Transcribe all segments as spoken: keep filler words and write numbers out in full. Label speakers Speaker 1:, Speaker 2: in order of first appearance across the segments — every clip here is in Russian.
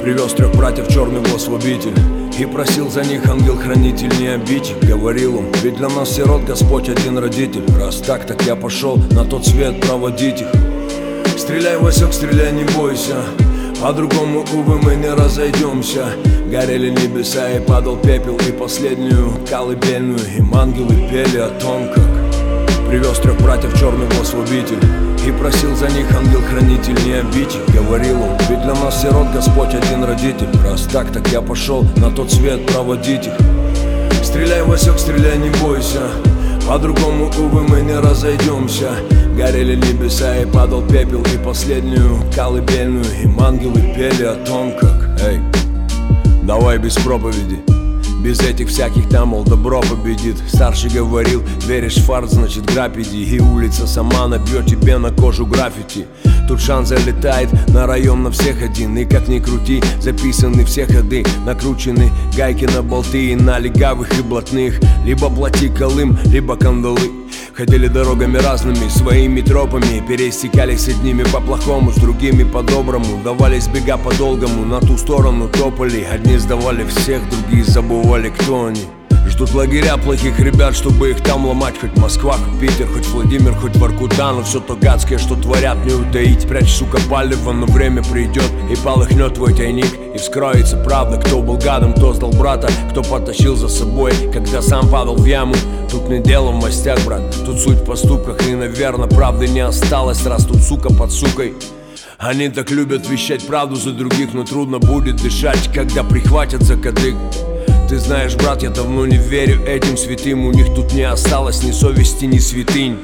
Speaker 1: Привез трех братьев черный возводитель и просил за них ангел-хранитель не обидь. Говорил он, ведь для нас сирот Господь один родитель. Раз так, так я пошел на тот свет проводить их. Стреляй, Васек, стреляй, не бойся, по-другому, увы, мы не разойдемся. Горели небеса и падал пепел, и последнюю колыбельную им ангелы пели о том, как привез трех братьев черный возводитель и просил за них ангел-хранитель не обидь. Говорил он, ведь для нас сирот Господь один родитель. Раз так, так я пошел на тот свет проводить их. Стреляй, Васек, стреляй, не бойся, по-другому, увы, мы не разойдемся. Горели небеса и падал пепел, и последнюю колыбельную им ангелы пели о том, как эй, давай без проповеди, без этих всяких там, мол, добро победит. Старший говорил, веришь в фарт, значит грабь иди. И улица сама набьет тебе на кожу граффити. Тут шанс залетает на район на всех один. И как ни крути, записаны все ходы, накручены гайки на болты и на легавых и блатных. Либо плати колым, либо кандалы. Ходили дорогами разными, своими тропами, пересекались с одними по-плохому, с другими по-доброму. Давались бега по-долгому, на ту сторону топали. Одни сдавали всех, другие забывали, кто они. Ждут лагеря плохих ребят, чтобы их там ломать. Хоть Москва, хоть Питер, хоть Владимир, хоть Воркута. Но все то гадское, что творят, не утаить. Прячь, сука, палево, но время придет и полыхнет твой тайник. И вскроется правда, кто был гадом, кто сдал брата, кто потащил за собой, когда сам падал в яму. Тут не дело в мастях, брат, тут суть в поступках. И, наверное, правды не осталось, раз тут сука под сукой. Они так любят вещать правду за других, но трудно будет дышать, когда прихватят за кадык. Ты знаешь, брат, я давно не верю этим святым. У них тут не осталось ни совести, ни святынь.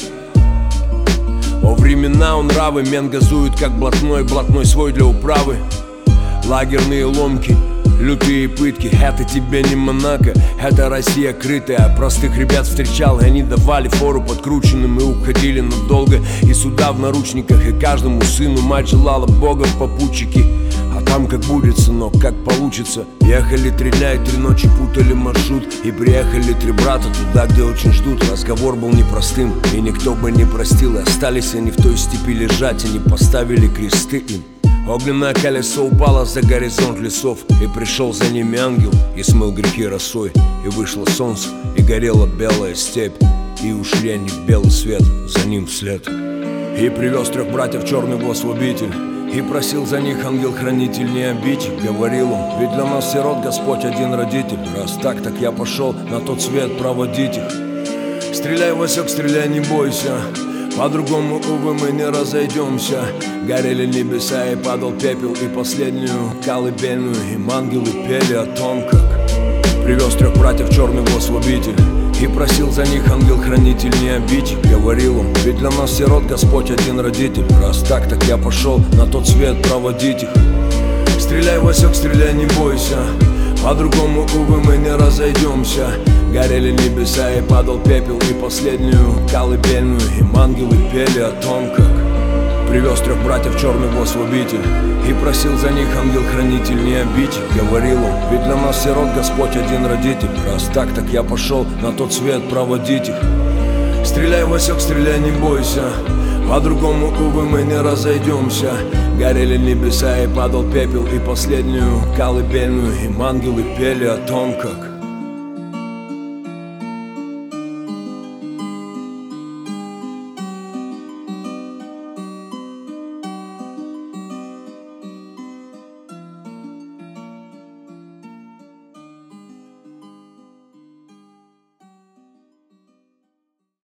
Speaker 1: О времена он нравы, мен газует как блатной, блатной свой для управы. Лагерные ломки, лютые пытки, это тебе не Монако, это Россия крытая. Простых ребят встречал, и они давали фору подкрученным и уходили надолго. И суда в наручниках, и каждому сыну мать желала Бога в попутчике. А там как будет, сынок, как получится. Ехали три дня и три ночи, путали маршрут. И приехали три брата туда, где очень ждут. Разговор был непростым, и никто бы не простил. И остались они в той степи лежать, и не поставили кресты им. Огненное колесо упало за горизонт лесов, и пришел за ними ангел, и смыл грехи росой. И вышло солнце, и горела белая степь, и ушли они в белый свет, за ним вслед. И привез трех братьев черный возводитель и просил за них ангел-хранитель не обидь. Говорил он, ведь для нас сирот Господь один родитель. Раз так, так я пошел на тот свет проводить их. Стреляй, Васек, стреляй, не бойся, по-другому, увы, мы не разойдемся. Горели небеса и падал пепел, и последнюю колыбельную им ангелы пели о том, как привез трех братьев черный возводитель и просил за них ангел-хранитель не обидь. Говорил он, ведь для нас сирот Господь один родитель. Раз так, так я пошел на тот свет проводить их. Стреляй, Васек, стреляй, не бойся, по-другому, увы, мы не разойдемся. Горели небеса и падал пепел, и последнюю колыбельную им ангелы пели о том, как привез трех братьев черный возводитель и просил за них ангел-хранитель не обидь. Говорил он, ведь для нас сирот Господь один родитель. Раз так, так я пошел на тот свет проводить их. Стреляй, Васек, стреляй, не бойся, по-другому, увы, мы не разойдемся. Горели небеса и падал пепел, и последнюю колыбельную им ангелы пели о том, как